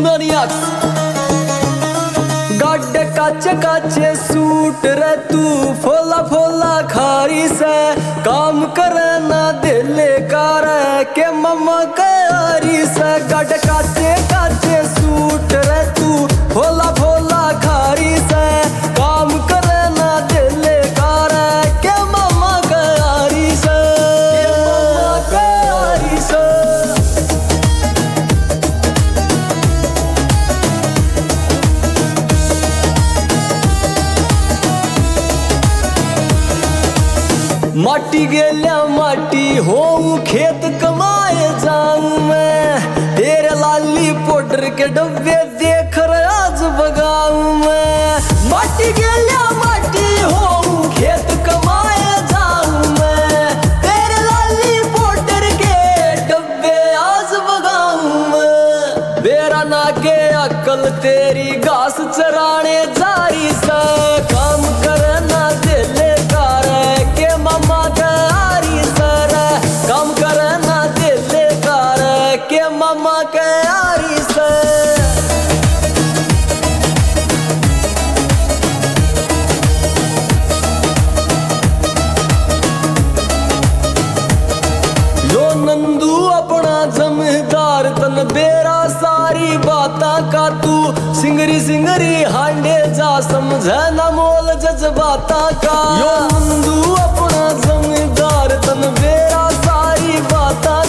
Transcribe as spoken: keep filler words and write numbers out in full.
Maniacs गाड्डे काचे काचे suit रे तू फोला फोला खारी से काम करे ना दिले कार के मम्मा कारी से गाड्डे काचे काचे सूट रे तू फोला फोला खारी से काम करे ना दिले कार के मम्मा कारी से मम्मा कारी से माटी गेल्या माटी हो खेत कमाए जाऊं मैं तेरे लाली पाउडर के डब्बे देख रहे आज बगाऊं मैं माटी गेल्या माटी हो खेत कमाए जाऊं मैं तेरे लाली पाउडर के डब्बे आज बगाऊं मैं बेरा ना के अक्ल तेरी घास चराने जारी सा काम करना दिले कार के मम्मा कारी सर काम करना दिले कार के मम्मा कारी सर लो नंदू अपना जमींदार तन बेरा सारी बाता का तू सिंगरी सिंगरी हांडे जा समझे न मोल जज्बाता का यो नंदू अपना जमींदार तन बेरा सारी बाता